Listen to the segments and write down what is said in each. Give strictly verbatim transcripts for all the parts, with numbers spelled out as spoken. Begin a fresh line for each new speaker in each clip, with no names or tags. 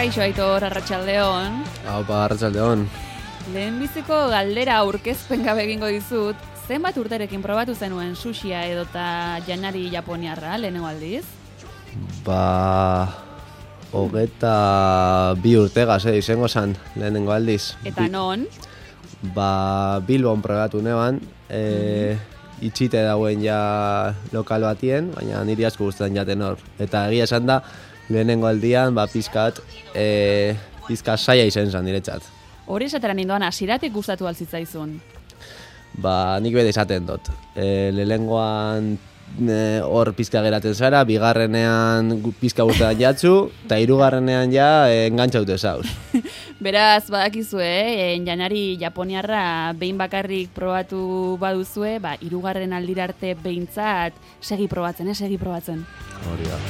Kaixo Aitor, arratsaldeon.
Aupa, arratsaldeon.
Lehenbiziko galdera aurkezpen gabe egingo dizut, zenbat urterekin probatu zenuen sushia edota janari japoniarra lehenengo aldiz?
Ba, hogeta bi urtegaz, eh, izango zan lehenengo aldiz.
Eta non?
Ba, Bilbon probatu neban, e, mm-hmm. itxite dauen ja lokal batien, baina niri asko gustatzen jaten hor. Eta egia esan da, lehenengo aldian, ba, pizkat, e, pizkat saia izan zan niretzat.
Hori esatera nindoan, hasiratik gustatu altzitzaizun?
Ba, nik bede izaten dut. E, lehenengoan hor e, pizka geratzen zara, bigarrenean pizka gustatzen jatzu, eta hirugarrenean ja e, engantxaute zauz.
Beraz, badakizue, eh? janari japoniarra behin bakarrik probatu baduzue, ba, hirugarren aldira arte behintzat segi probatzen, eh? segi probatzen.
Hori da.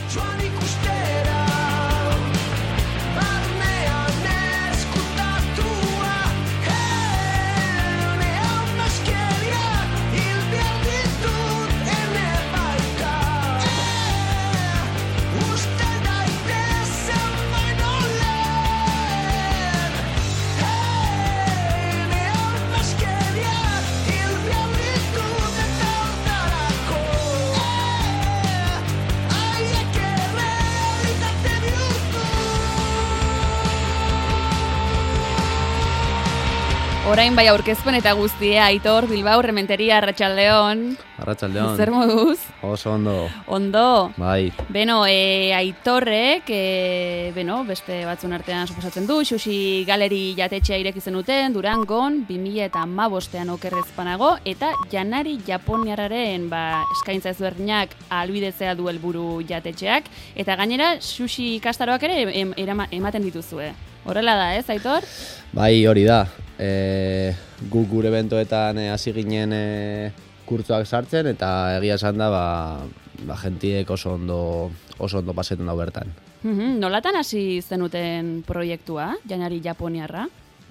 Orain bai aurkezpen eta guztia, Aitor, Bilbao, Rementeria, Arratsaldeon.
Arratsaldeon.
Zer moduz?
Oso ondo.
Ondo.
Bai.
Beno, e, Aitorrek, e, beno, beste batzun artean suposatzen du, Xuxi Galeri jatetxea ireki zenuten, Durangon, bi mila hamabostean okerrez panago, eta janari japoniarraren ba, eskaintza ezberdinak ahalbidetzea du helburu jatetxeak, eta gainera, Xuxi ikastaroak ere em, erama, ematen dituzue. Horrela da, ez, Aitor?
Bai, hori da. E, guk gure bentoetan hasi e, ginen e, kurtzoak sartzen, eta egia esan da, ba, ba, jentiek oso ondo, oso ondo pasetan da bertan.
Mm-hmm. Nolatan hasi zenuten proiektua, janari japoniarra?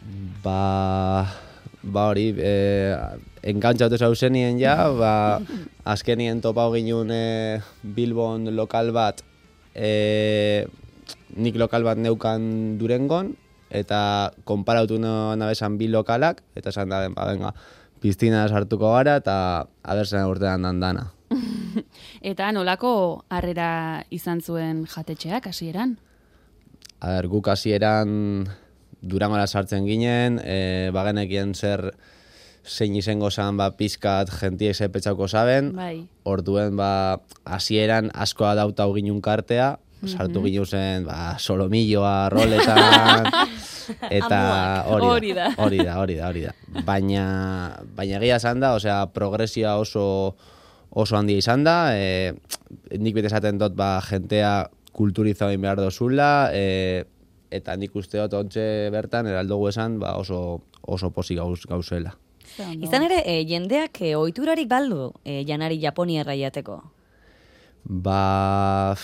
Ba, ba hori, e, enkantxaute zauzenien ja, ba, azkenien topau ginen e, Bilbon lokal bat, e, nik lokal bat neukan Durangon, eta konparautu nabesan bi lokalak, eta esan da, ba, venga, piztina sartuko gara, eta abertzen urtean dandana.
Eta nolako harrera izan zuen jatetxeak hasieran?
A ber, guk hasieran Durangora sartzen ginen, e, bagenekien zer zein izango zan ba, pizkat jentiek zepetxauko zaben,
bai.
Orduen ba, hasieran askoa dautau ginen kartea, sartu mm-hmm. ginen zen ba, solomilloa, roletan, eta hori da, hori da, hori da, hori da. Baina, baina egia esan da, osea, progresioa oso, oso handia izan da, e, nik bete esaten dut ba, jentea kulturizau egin behar dozula, e, eta nik uste dut ontxe bertan, eraldugu esan, ba, oso, oso posi gauz, gauzela.
Izan ere, e, jendeak e, ohiturarik baldu e, janari japoniarra jateko?
Ba,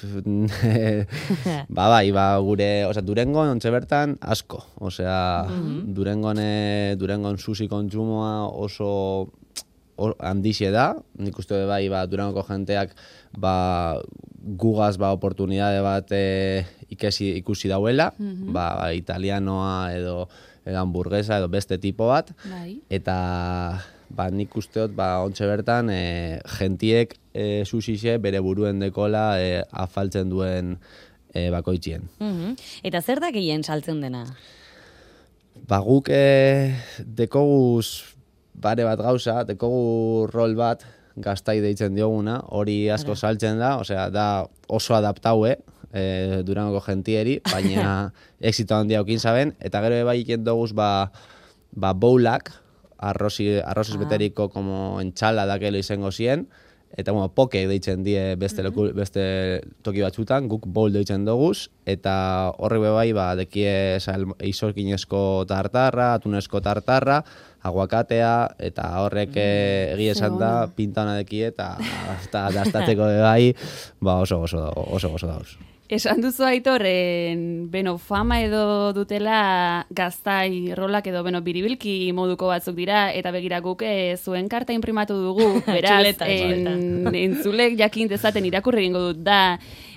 ba bai, ba, gure, osea, Durangon ontxe bertan asko, osea, mm-hmm. Durangon, Durangon sushi kontsumoa oso o, handixe da, nik uste bai, ba, Durangoko jenteak, ba, gugaz, ba, oportunidade bat e, ikesi, ikusi dauela, mm-hmm. ba, ba, italianoa edo, edo hamburguesa edo beste tipo bat,
bai.
Eta ba, nik usteot ba, ontxe bertan e, gentiek e, susixe bere buruen dekola e, afaltzen duen e, bakoitzien.
Mm-hmm. Eta zer da gehien saltzen dena?
Ba, guk e, dekoguz bare bat gauza, dekogu rol bat gaztai deitzen dioguna, hori asko saltzen da, osea, da oso adaptaue e, Durangoko gentieri, baina exito handia okin zaben, eta gero bai iken doguz ba, ba bowlak, arrozi, arroziz ah. beteriko como entxala dakelo izango zien, eta bueno, poke deitzen die beste, leku, beste toki batzutan, guk bowl deitzen doguz, eta horrek bai ba, dekie izorkinezko tartarra, atunezko tartarra, aguakatea, eta horrek mm, egia esan da, pintana dekie, eta dastatzeko bai, ba oso oso oso oso dauz.
Esan duzu Aitorren, beno, fama edo dutela gaztai rolak edo beno, biribilki moduko batzuk dira, eta begira guk e, zuen karta imprimatu dugu, beraz, en, entzulek jakin dezaten irakurri egingo dut da,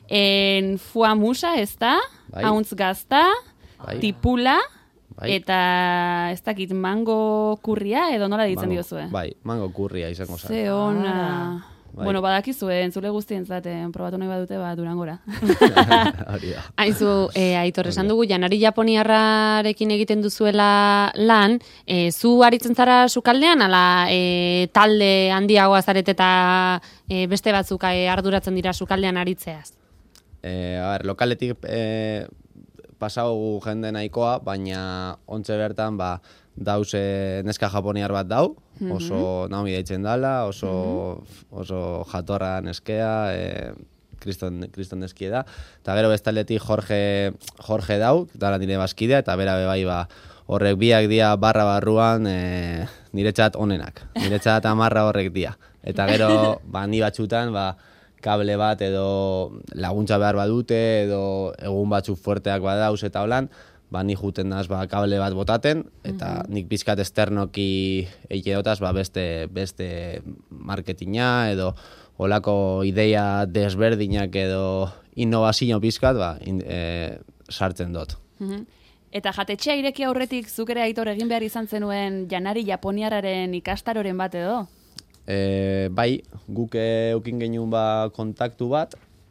En fuamusa ez da,
Bai.
hauntz gazta,
Bai.
tipula,
Bai.
eta ez dakit mango kurria edo nola ditzen
Mango-
diozue?
Bai, mango kurria izango zen.
Ze ona.
Bai.
Bueno, badakizue, entzule guztientzaten probatu nahi badute, ba, Durangora.
Hori da.
Aizu, e, Aitor, esan dugu, janari japoniarrarekin egiten duzuela lan, e, zu aritzen zara sukaldean, ala e, talde handiagoa zaret eta e, beste batzuk e, arduratzen dira sukaldean aritzeaz?
E, a ber, lokaletik e, pasau jende nahikoa, baina ontze bertan, ba, dauz e, neska japoniar bat dau, oso Naomi deitzen dala, oso, oso jatorra neskea, e, kriston, kriston neskie da. Eta gero bestaletik Jorge, Jorge dau, dala nire bazkidea, eta bera bebai ba, horrek biak dia barra barruan e, niretzat onenak. Niretzat amarra horrek dia. Eta gero, ba, ni batxutan, ba, kable bat edo laguntza behar badute, edo egun batzuk fuerteak badauz eta holan, ba, ni juten naz ba, kable bat botaten, eta nik pizkat esternoki eikidotaz ba, beste, beste marketinga edo olako ideia desberdinak edo innovazio pizkat ba, in, e, sartzen dut.
Mhm. Eta jatetxea ireki aurretik zuk ere Aitor egin behar izan zenuen janari japoniarraren ikastaroren bat edo?
E, bai, guk eukin genuen ba, kontaktu bat,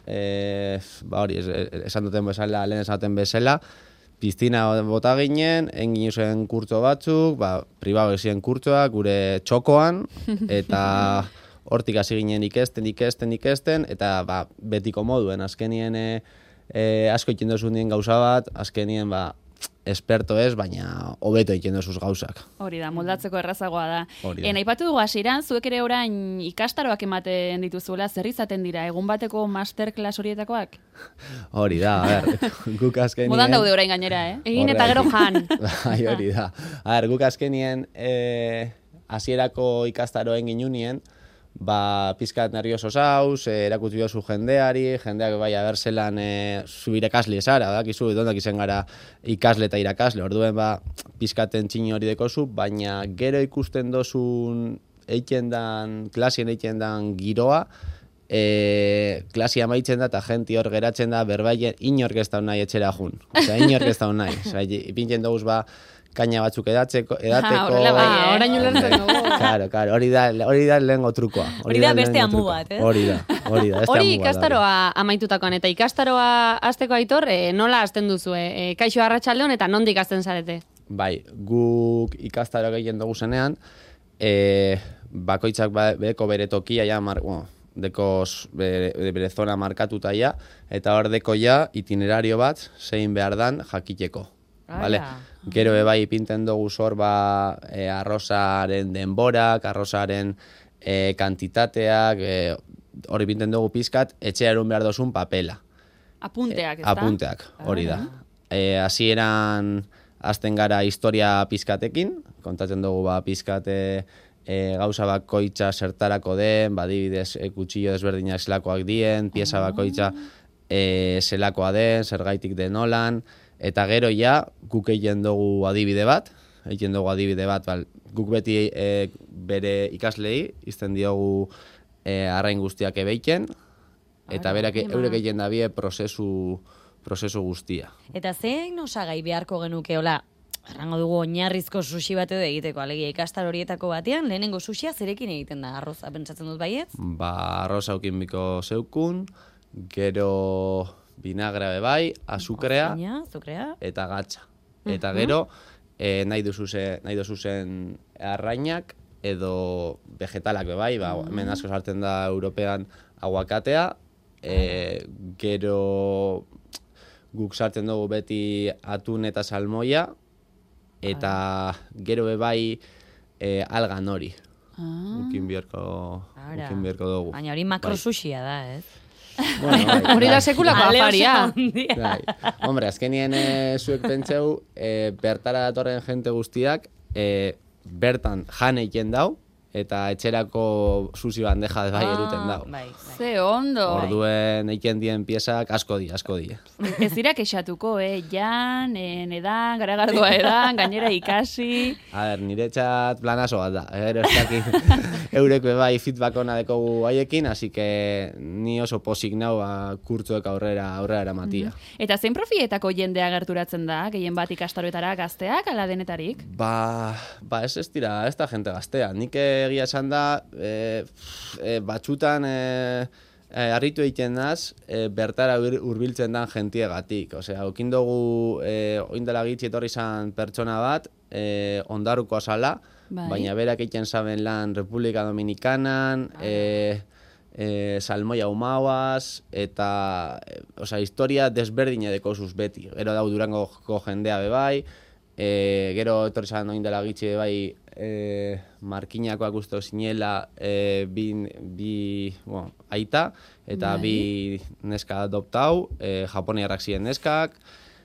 e, ba hori, es, esan duten bezala, lehen esaten bezala, piztina bota ginen, engin zen kurtso batzuk, ba, pribado ziren kurtsoak, gure txokoan, eta hortik hasi ginen ikesten, ikesten, ikesten, eta ba, betiko moduen, azkenien e, e, asko ikin dozunien gauza bat, azkenien ba, esperto ez, baina hobeto egiten dozuz gauzak.
Hori da, moldatzeko errazagoa da.
Hori da.
En aipatu dugu hasieran, zuek ere orain ikastaroak ematen dituzuela, zer izaten dira, egun bateko masterclass horietakoak?
Hori da, a ber, guk azkenien...
Modan daude orain gainera, eh?
Egin eta gero jan.
Bai, hori da. A ber, guk azkenien eh, hasierako ikastaroen ginunien, ba, pizkat nervioso zauz, eh, erakutsi dozu jendeari, jendeak bai abertzelan eh, zu irakasle zara, dakizu, dondak izen gara ikasle eta irakasle, orduen ba, pizkaten txini hori dekozu, baina gero ikusten dozun eiken dan, klasien eiken dan giroa, e, klasia amaitzen da eta jenti hor geratzen da berbaien inork ez daun nahi etxera jun. Osea, inork ez daun nahi. Osea, ipintzen duguz ba, kaina batzuk edatzeko, edateko...
horrela bai, eh?
Ah, orain ulertzen dugu.
Claro, claro, hori da, hori da lehengo trukoa.
Hori da beste
lehengo
amu
trukoa.
bat, eh?
Hori da, hori da, beste
Hori
amu bat da.
ikastaroa amaitutakoan, eta ikastaroa hasteko Aitor, e, nola hasten duzu? E, kaixo arratsaldeon eta nondik hasten zarete?
Bai, guk ikastaroak egiten dugu zenean, e, bakoitzak ba, beko bere tokia, ja, mar, bueno, deko bere, bere zona markatuta ja, eta hor deko ja itinerario bat zein behar dan jakiteko. Vale? Gero ebai ipinten dugu zor ba, e, arrozaren denborak, arrozaren e, kantitateak, e, hori ipinten dugu pizkat, etxea erun behar dozun papela.
Apunteak, ez da?
Apunteak, hori da. E, hasieran hasten gara historia pizkatekin, kontatzen dugu ba, pizkate e, gauza bakoitza zertarako den, badibidez e, kutsillo desberdinak zelakoak dien, pieza bakoitza e, zelakoa den, zergaitik den holan, eta gero ja guk egiten dugu adibide bat, egiten dugu adibide bat, bal, guk beti e, bere ikaslei izten diogu e, arrain guztiak ebeiken, eta berak eurek egiten dabie prozesu, prozesu guztia.
Eta zein osagai beharko genuke, hola, errango dugu oinarrizko sushi bat edo egiteko, alegia ikastar horietako batean, lehenengo sushia zerekin egiten da, arroza pentsatzen dut baietz?
Ba, arroz haukin biko zeukun, gero vinagrea bebai, azukrea,
Azukrea, azukrea.
eta gatza. Eta gero, e, nahi duzuzen, nahi duzuzen arrainak edo vegetalak bebai, ba, hemen asko sartzen da European aguakatea, e, gero guk sartzen dugu beti atun eta salmoia, eta gero bebai e, algan hori. Ukin biharko,
Ara.
ukin biharko dugu.
Baina hori makro
Bai.
sushia da, ez?
Bueno, bai,
Hori da
bai.
sekulako
Ale oso
afaria.
handia.
Bai. Hombre, azkenien e, zuek pentseu, e, bertara datorren jente guztiak, e, bertan jan eiken dau, eta etxerako sushi bandeja bai eruten dago.
Bai, bai.
Ze ondo.
Orduen eiken dien piezak asko di, asko di.
Ez dira kexatuko, eh? Jan, en edan, garagardoa edan, gainera ikasi.
A ber, niretzat planazo bat da. Ero ez dakit eurek bai feedback ona dekogu haiekin, así que ni oso posik nau ba, kurtzuek aurrera aurrera eramatia.
Eta zein profietako jendea gerturatzen da, gehien bat ikastaroetara gazteak, ala denetarik?
Ba, ba ez ez dira, ez da jente gaztea. Nik egia esan da, e, e, batxutan e, e, harritu egiten naz, e, bertara ur- hurbiltzen dan jentiegatik. Osea, okin dugu, e, oindela gitzi etorri izan pertsona bat, e, ondaruko azala,
Bai.
baina berak egiten saben lan Republika Dominikanan, e, e, salmoia humauaz, eta, e, osea, historia desberdina dekozuz beti. Gero dau Durangoko jendea bebai, e, gero etorri zan oindela gitzi bebai, e, markinakoak uste zinela e, bi, bi bueno, aita, eta
Bai.
bi neska adoptau, e, japoniarrak ziren neskak,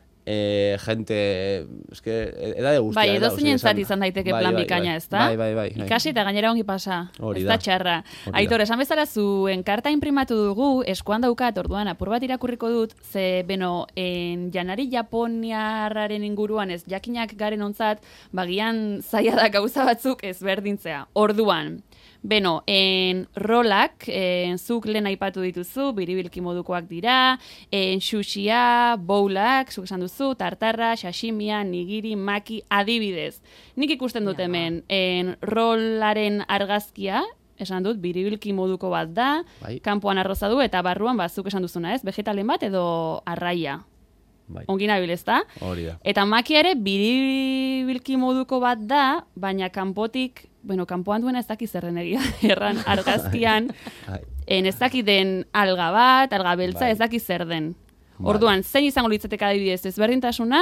e, gente, eske, edade guztia.
Bai, edo
da,
zinen
esan-
zati izan daiteke
bai,
plan
bai,
bikaina,
bai.
ez da?
Bai, bai, bai. bai.
Ikasi eta gainera ongi pasa.
Hori
Ez
da.
da txarra.
Hori da.
Aitor, esan bezala zuen karta inprimatu dugu, eskuan daukat, orduan apur bat irakurriko dut, ze, beno, en janari japoniarraren inguruan ez jakinak garen ontzat, bagian zaila da gauza batzuk ezberdintzea. Orduan, beno, en rolak, en zuk lehen aipatu dituzu, biribilki modukoak dira, en sushia, bowlak, zuk esan duzu, tartarra, sashimia, nigiri, maki, adibidez. Nik ikusten dut hemen, en rolaren argazkia, esan dut, biribilki moduko bat da,
Bai.
kanpoan arroza du, eta barruan, ba, zuk esan duzuna, ez? Vegetalen bat edo arraia.
Bai.
Ongi nabil, ez da?
Hori da.
Eta makia ere biribilki moduko bat da, baina kanpotik, bueno, kanpoan duena ez daki zerren egia, erran argazkian,
Bai.
en ez daki den alga bat, alga beltza,
Bai.
ez daki zer den.
Bai.
Orduan, zein izango litzateke adibidez ezberdintasuna,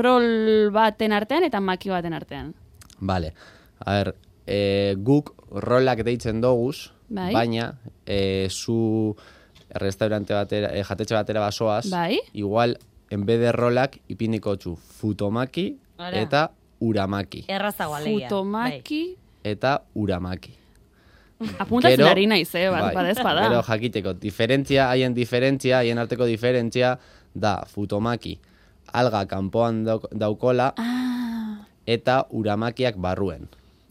rol baten artean eta maki baten artean.
Vale. A ber, e, guk rolak deitzen doguz,
Bai.
baina e, zu restaurante batera, e, jatetxe batera basoaz,
Bai.
igual, en vez de rolak, ipiniko txu futomaki
Ara.
eta uramaki.
Errazago alegia.
Futomaki,
Eta uramaki.
apuntatzen
Gero-
ari naiz, eh, bat,
bai,
badez bada.
Gero jakiteko, diferentzia, haien diferentzia, haien arteko diferentzia, da futomaki alga kanpoan dauk- daukola,
Ah,
eta uramakiak barruen.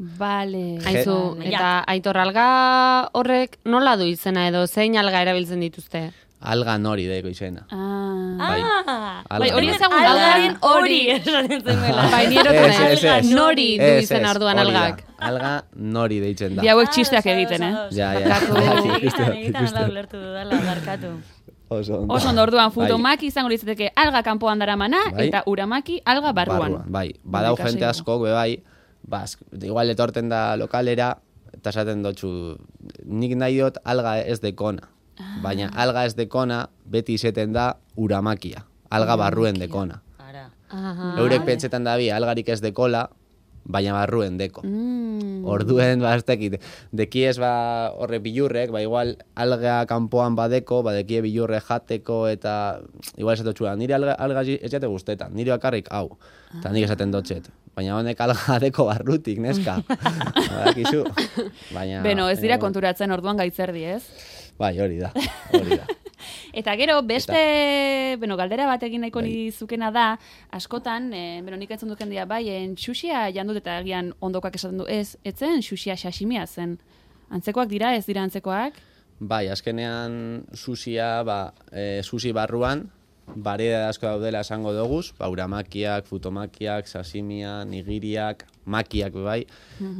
vale.
Aizu,
Vale,
eta Aitor alga horrek nola du izena edo zein alga erabiltzen dituzte?
Alga nori deiko izena.
Ah.
Bai.
Ah,
Alga
Bai, hori
nori.
ezaguna da.
algaren hori esaten zenuela.
Bai, nire
Ez, ez, ez.
nori du
Ez,
izena
ez,
orduan
hori da.
algak.
Alga nori deitzen da.
Bi hauek txisteak egiten, eh?
Ja, ja.
Barkatu.
Egitan, egitan, ala ulertu dudala, barkatu.
Oso ondo.
Oso ondo, orduan,
Bai.
futomaki izango litzateke alga kanpoan daramana,
Bai.
eta uramaki alga barruan.
Bai, badau
Ikasi
jente
dugu.
askok, be bai, bas, igual etorten da lokalera, eta esaten dotzu, nik nahi dut alga ez dekona. Baina alga ez dekona, beti izeten da uramakia. Alga barruen dekona.
Ara.
Aha.
Eurek pentsetan da bi, algarik ez dekola, baina barruen deko.
Mm.
Orduen, ba, ez dakit, dekiez ba horre bilurrek, ba igual alga kanpoan badeko, ba dekie bilurre jateko, eta igual esatu txua, nire alga, alga ez jate guztetan, nire bakarrik hau, eta nik esaten dotxet. Baina honek alga deko barrutik, neska. Badakizu. Baina...
Beno, ez dira
baina,
konturatzen orduan gaitzerdi, ez?
Bai, hori da, hori da.
Eta gero, beste, bueno, galdera bat egin nahiko
Bai.
nizukena da, askotan, e, bueno, nik entzun duken dia, bai, en, sushia jandut eta agian ondokoak esaten du, ez, etzen sushia sashimia zen. Antzekoak dira, ez dira antzekoak?
Bai, azkenean sushia, ba, e, sushi barruan, variedade asko daudela esango doguz, ba, uramakiak, futomakiak, sashimia, nigiriak, makiak be bai,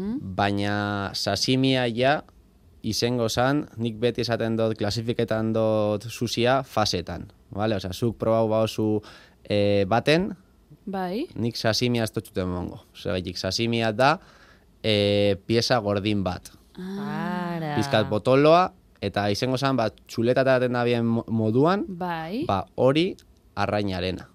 baina sashimia ja, izengo zan, nik beti esaten dut, klasifiketan dut sushia fasetan, vale? Osea, zuk probau bauzu e, baten,
Bai.
nik sashimia ez dutxuten mongo. Osea, sashimia da e, pieza gordin bat.
Ara.
Pizkat botoloa, eta izango zen, ba, txuletataten dabien mo- moduan,
Bai.
ba, hori arrainarena.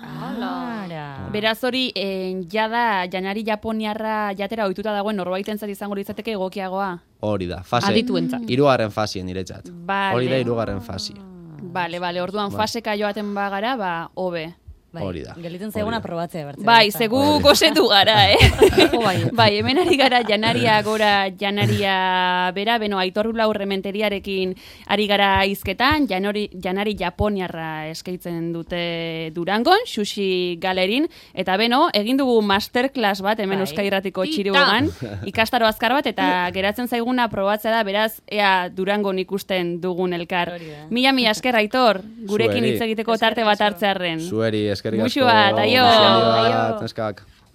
Ara.
Beraz hori, en, jada, janari japoniarra jatera ohituta dagoen norbaitentzat izango litzateke egokiagoa.
Hori da, fase.
Adituentzat.
Hirugarren fasien niretzat.
Vale.
Hori da hirugarren fasi.
Bale, bale, orduan faseka joaten bagara, ba, hobe.
Bai,
hori da.
Geliten zaiguna
Hori da.
probatzea bertzen.
Bai, zegu gozetu gara, eh?
Jo, bai.
Bai, hemen ari gara janaria gora, janaria bera, beno, Aitor Blau rementeriarekin ari gara hizketan, janori, janari japoniarra eskeitzen dute Durangon, Sushi Galerin, eta beno, egin dugu masterclass bat hemen
Bai.
Euskadi Irratiko
Tita.
txirugan, ikastaro azkar bat, eta geratzen zaiguna probatzea da, beraz, ea Durangon ikusten dugun elkar.
Hori da.
Mila, mila esker, Aitor, gurekin
Zueri.
hitz egiteko tarte bat hartzearren.
Zueri, eskerrik asko.
Muxu bat, aio.
Muxu handi
Aio.
bat, neskak.